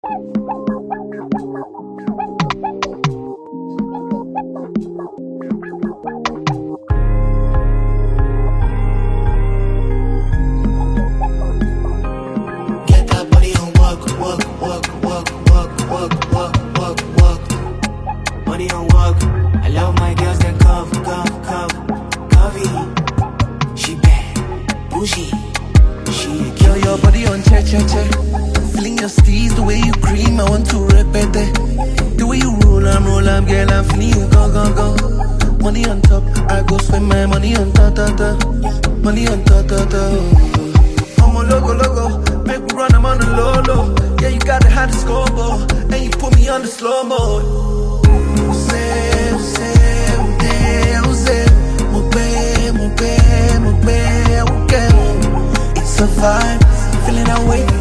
Money on walk. I love my girls that coffee. She bad, bougie. Girl, your body on che. Feeling your steez, the way you cream, I want to repeat it. The way you roll, I'm girl, I'm feeling you go. Money on top, I go spend my money on ta. Money on ta. I'm on logo, make me run, I'm on the low. Yeah, you got the hottest scoreboard, and you put me on the slow mode. It's a vibe, feeling that way.